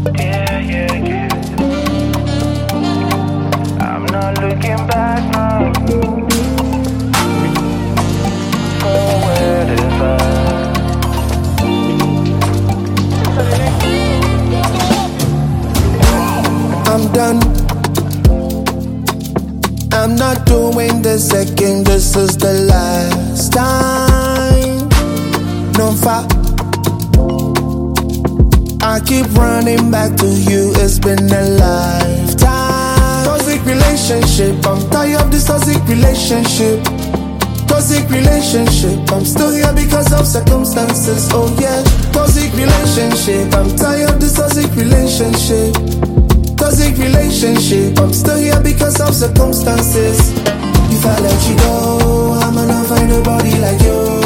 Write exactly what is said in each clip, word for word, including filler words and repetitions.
Yeah, yeah, yeah. I'm not looking back now. Forward is up. I'm done. I'm not doing this again. This is the last time. No fa. I keep running back to you. It's been a lifetime. Toxic relationship. I'm tired of this toxic relationship. Toxic relationship. I'm still here because of circumstances. Oh yeah. Toxic relationship. I'm tired of this toxic relationship. Toxic relationship. I'm still here because of circumstances. If I let you go, I'ma not find nobody like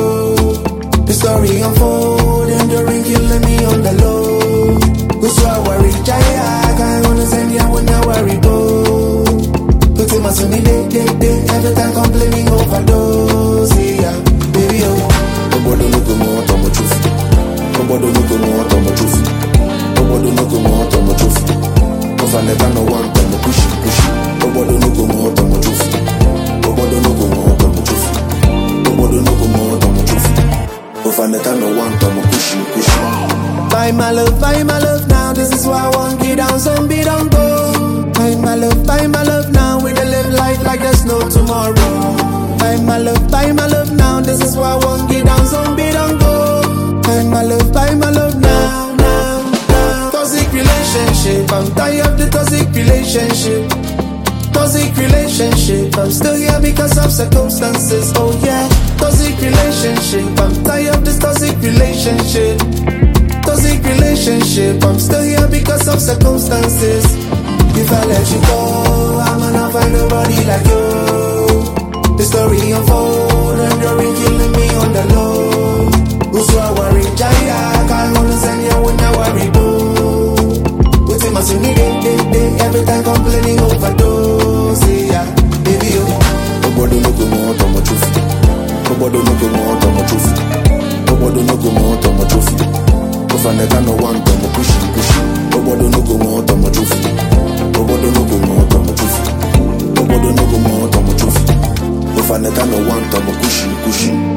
you. The story unfold and the ring killing me on the low. Who's so worry, Jaya? I wanna send you when I worry, boo. Put him on sunny day, day, day. Every time complaining overdose, yeah. Baby, oh. Nobody no go more, I'm a truth. Nobody no go more, I'm a truth. Nobody no go more, I'm a truth. Cause I never know one time to push it, push it. Nobody no go more, I'm a truth. Nobody no go more, I'm a truth. Nobody no go more, I'm a truth. Cause I never know one time to push it, push it. Buy my love, buy my love now. This is why I want get down, zombie don't go. Buy my love, buy my love now. We don't live life like there's no tomorrow. Buy my love, buy my love now. This is why I want get down, zombie don't go. Buy my love, buy my love now, now, now. Toxic relationship. I'm tired of the toxic relationship. Toxic relationship. I'm still here because of circumstances. Oh yeah. Toxic relationship. I'm tired of this toxic relationship. Toxic relationship. I'm still here because of circumstances. If I let you go, I'ma not find nobody like you. The story unfold and the ring killing me on the low. Who's so worry, Jaya? I wanna send you when I worry, boo. With him, I see day, day, day. Every time complaining overdose, yeah. Baby, oh. Nobody no go more, I'm a truth. Nobody no go more, I'm a truth. Nobody no go more, I'm a truth. Cause I never know one time to push it, push it. Nobody no go more, I'm a truth. Nobody no go more, I'm a truth. Nobody no go more, I'm a truth. Cause I never know one time to push it, push it.